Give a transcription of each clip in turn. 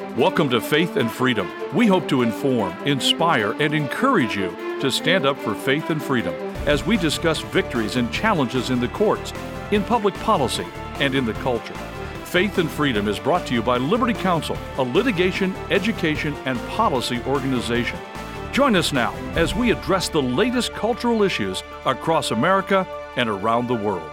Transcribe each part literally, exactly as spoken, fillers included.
Welcome to Faith and Freedom. We hope to inform, inspire, and encourage you to stand up for faith and freedom as we discuss victories and challenges in the courts, in public policy, and in the culture. Faith and Freedom is brought to you by Liberty Counsel, a litigation, education, and policy organization. Join us now as we address the latest cultural issues across America and around the world.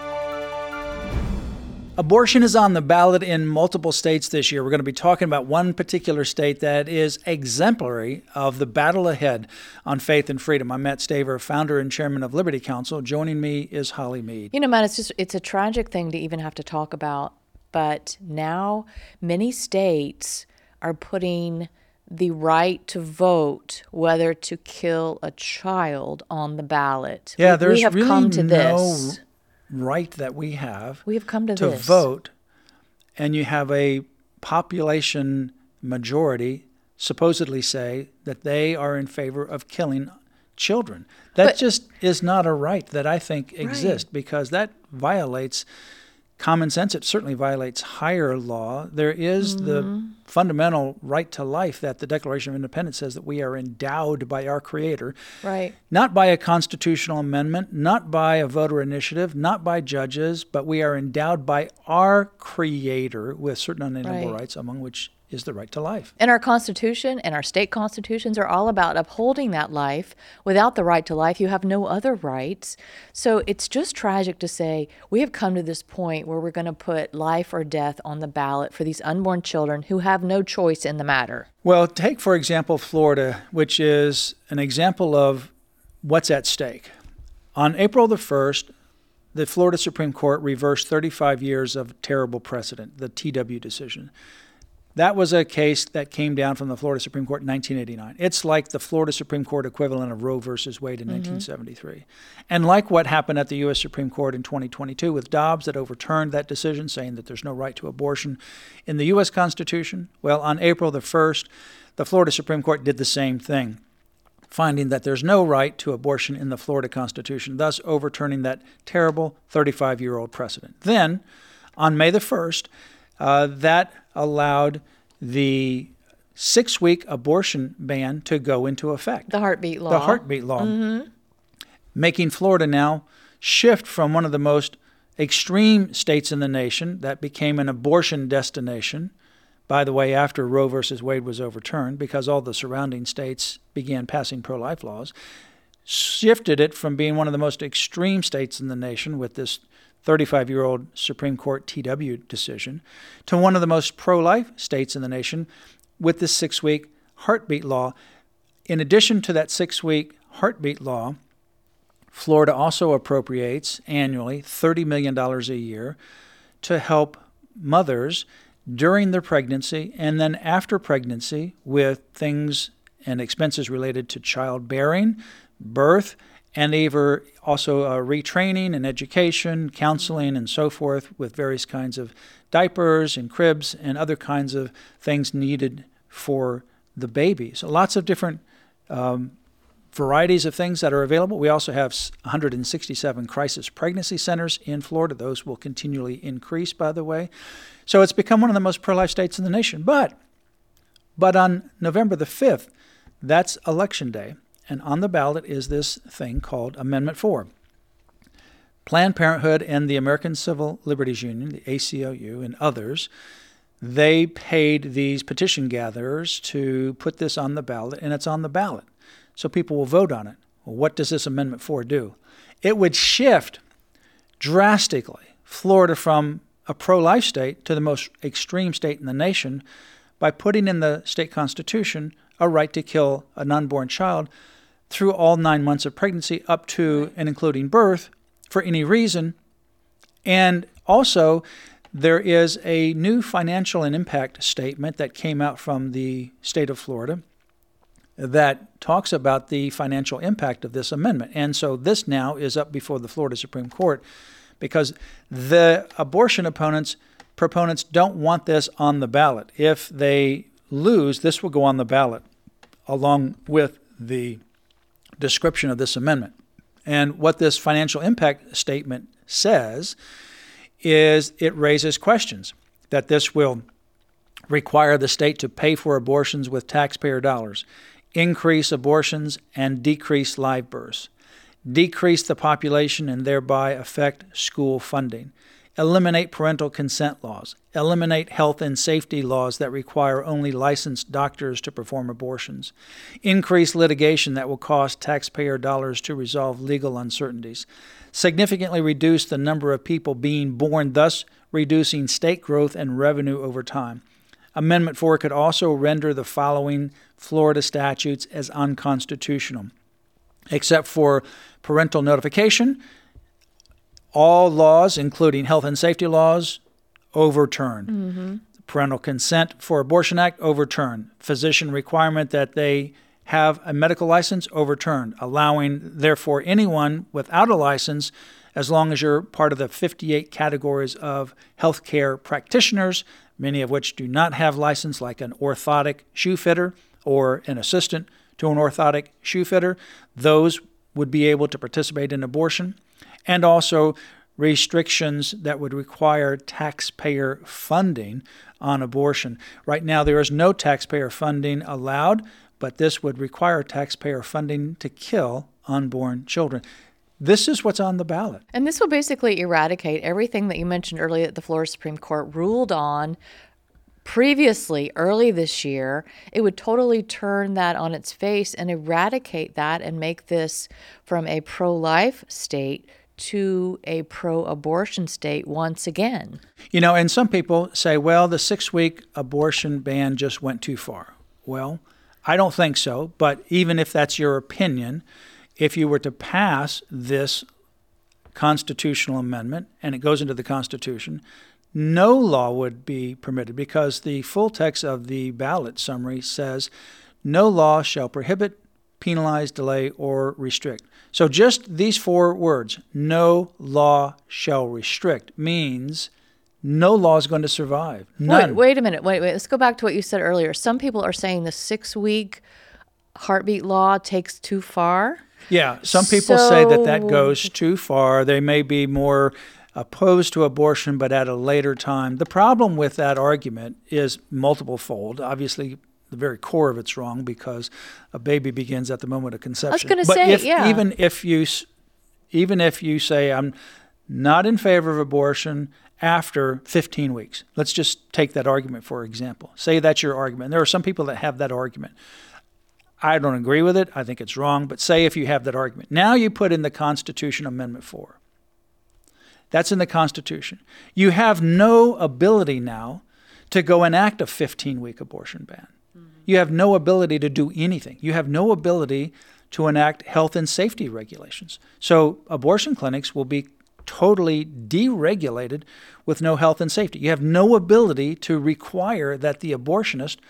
Abortion is on the ballot in multiple states this year. We're going to be talking about one particular state that is exemplary of the battle ahead on faith and freedom. I'm Matt Staver, founder and chairman of Liberty Counsel. Joining me is Holly Mead. You know, Matt, it's just it's a tragic thing to even have to talk about, but now many states are putting the right to vote whether to kill a child on the ballot. Yeah, we, there's we have really come to no this. right that we have We have come to, to this. vote, and you have a population majority supposedly say that they are in favor of killing children. That But- just is not a right that I think exists, because that violates common sense. It certainly violates higher law. There is Mm-hmm. the fundamental right to life that the Declaration of Independence says that we are endowed by our Creator, Right. not by a constitutional amendment, not by a voter initiative, not by judges, but we are endowed by our Creator with certain unalienable Right. rights, among which is the right to life. And our Constitution and our state constitutions are all about upholding that life. Without the right to life, you have no other rights. So it's just tragic to say we have come to this point where we're going to put life or death on the ballot for these unborn children who have no choice in the matter. Well, take, for example, Florida, which is an example of what's at stake. On April the first, the Florida Supreme Court reversed thirty-five years of terrible precedent, the T W decision. That was a case that came down from the Florida Supreme Court in nineteen eighty-nine. It's like the Florida Supreme Court equivalent of Roe versus Wade in mm-hmm. nineteen seventy-three. And like what happened at the U S Supreme Court in twenty twenty-two with Dobbs that overturned that decision, saying that there's no right to abortion in the U S Constitution, well, on April the first, the Florida Supreme Court did the same thing, finding that there's no right to abortion in the Florida Constitution, thus overturning that terrible thirty-five-year-old precedent. Then, on May the first, uh, that allowed the six-week abortion ban to go into effect. The heartbeat law. The heartbeat law. Mm-hmm. Making Florida now shift from one of the most extreme states in the nation that became an abortion destination, by the way, after Roe versus Wade was overturned, because all the surrounding states began passing pro-life laws, shifted it from being one of the most extreme states in the nation with this thirty-five-year-old Supreme Court T W decision to one of the most pro-life states in the nation with this six-week heartbeat law. In addition to that six-week heartbeat law, Florida also appropriates annually thirty million dollars a year to help mothers during their pregnancy and then after pregnancy with things and expenses related to childbearing, birth, and even also uh, retraining and education, counseling, and so forth, with various kinds of diapers and cribs and other kinds of things needed for the baby. So lots of different um, varieties of things that are available. We also have one hundred sixty-seven crisis pregnancy centers in Florida. Those will continually increase, by the way. So it's become one of the most pro-life states in the nation. But, but on November the fifth, that's Election Day. And on the ballot is this thing called Amendment four. Planned Parenthood and the American Civil Liberties Union, the A C L U, and others, they paid these petition gatherers to put this on the ballot, and it's on the ballot. So people will vote on it. Well, what does this Amendment four do? It would shift drastically Florida from a pro-life state to the most extreme state in the nation by putting in the state constitution a right to kill an unborn child through all nine months of pregnancy up to and including birth for any reason. And also, there is a new financial and impact statement that came out from the state of Florida that talks about the financial impact of this amendment. And so this now is up before the Florida Supreme Court because the abortion opponents, proponents don't want this on the ballot. If they lose, this will go on the ballot along with the description of this amendment. And what this financial impact statement says is it raises questions that this will require the state to pay for abortions with taxpayer dollars, increase abortions and decrease live births, decrease the population and thereby affect school funding, eliminate parental consent laws, eliminate health and safety laws that require only licensed doctors to perform abortions, increase litigation that will cost taxpayer dollars to resolve legal uncertainties, significantly reduce the number of people being born, thus reducing state growth and revenue over time. Amendment four could also render the following Florida statutes as unconstitutional. Except for parental notification, all laws, including health and safety laws, overturned. Mm-hmm. Parental consent for abortion act, overturned. Physician requirement that they have a medical license, overturned, allowing, therefore, anyone without a license, as long as you're part of the fifty-eight categories of healthcare practitioners, many of which do not have license, like an orthotic shoe fitter or an assistant to an orthotic shoe fitter, those would be able to participate in abortion, and also restrictions that would require taxpayer funding on abortion. Right now, there is no taxpayer funding allowed, but this would require taxpayer funding to kill unborn children. This is what's on the ballot. And this will basically eradicate everything that you mentioned earlier that the Florida Supreme Court ruled on previously, early this year. It would totally turn that on its face and eradicate that and make this from a pro-life state to a pro-abortion state once again. You know, and some people say, well, the six-week abortion ban just went too far. Well, I don't think so, but even if that's your opinion, if you were to pass this constitutional amendment and it goes into the Constitution, no law would be permitted, because the full text of the ballot summary says, no law shall prohibit, penalize, delay, or restrict. So just these four words, no law shall restrict, means no law is going to survive. None. Wait, wait a minute. Wait, wait. Let's go back to what you said earlier. Some people are saying the six-week heartbeat law takes too far. Yeah, some people so... say that that goes too far. They may be more opposed to abortion, but at a later time. The problem with that argument is multiple-fold. Obviously, the very core of it's wrong, because a baby begins at the moment of conception. I was going to but say, if, yeah. Even if you, even if you say, I'm not in favor of abortion after fifteen weeks. Let's just take that argument for example. Say that's your argument. There are some people that have that argument. I don't agree with it. I think it's wrong. But say if you have that argument. Now you put in the Constitution Amendment four. That's in the Constitution. You have no ability now to go enact a fifteen-week abortion ban. Mm-hmm. You have no ability to do anything. You have no ability to enact health and safety regulations. So abortion clinics will be totally deregulated with no health and safety. You have no ability to require that the abortionist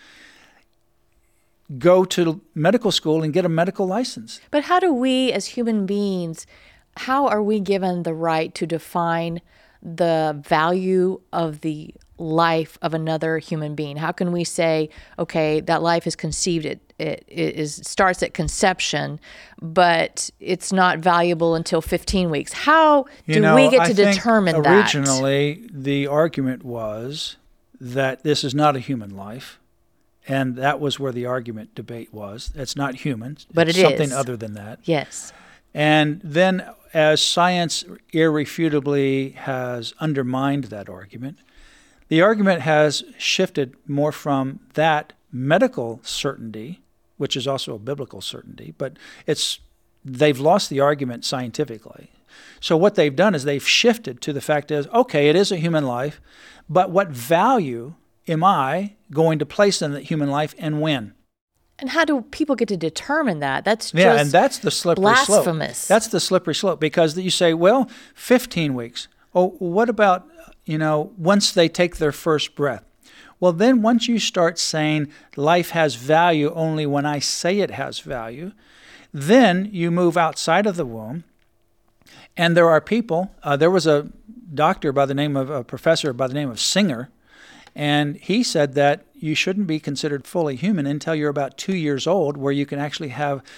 go to medical school and get a medical license. But how do we as human beings, how are we given the right to define the value of the life of another human being? How can we say, okay, that life is conceived, it, it, it is starts at conception, but it's not valuable until fifteen weeks? How do you know, we get to I think determine that? Originally, the argument was that this is not a human life, and that was where the argument debate was. It's not human. But it's it something is. other than that. Yes. And then as science irrefutably has undermined that argument, the argument has shifted more from that medical certainty, which is also a biblical certainty, but it's they've lost the argument scientifically. So what they've done is they've shifted to the fact is, okay, it is a human life, but what value am I going to place in that human life and when? And how do people get to determine that? That's just yeah, and that's the slippery blasphemous. slope. That's the slippery slope, because you say, well, fifteen weeks. Oh, what about, you know, once they take their first breath? Well, then once you start saying life has value only when I say it has value, then you move outside of the womb. And there are people, uh, there was a doctor by the name of, a professor by the name of Singer, and he said that you shouldn't be considered fully human until you're about two years old, where you can actually have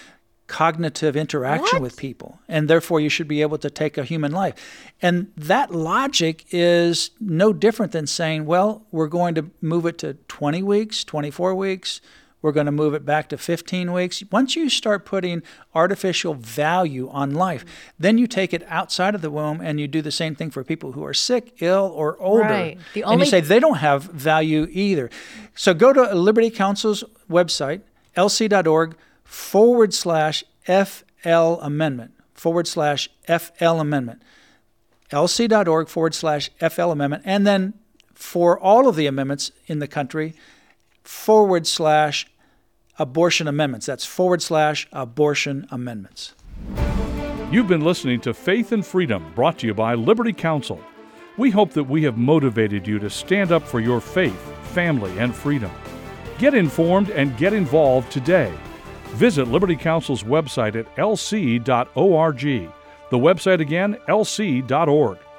cognitive interaction What? with people, and therefore you should be able to take a human life. And that logic is no different than saying, well, we're going to move it to twenty weeks, twenty-four weeks, we're going to move it back to fifteen weeks. Once you start putting artificial value on life, then you take it outside of the womb and you do the same thing for people who are sick, ill, or older. Right. The and only- you say they don't have value either. So go to Liberty Counsel's website, lc.org forward slash FL amendment, forward slash FL amendment, lc.org forward slash FL amendment. And then for all of the amendments in the country, forward slash abortion amendments. That's forward slash abortion amendments. You've been listening to Faith and Freedom, brought to you by Liberty Counsel. We hope that we have motivated you to stand up for your faith, family, and freedom. Get informed and get involved today. Visit Liberty Counsel's website at l c dot org. The website again, l c dot org.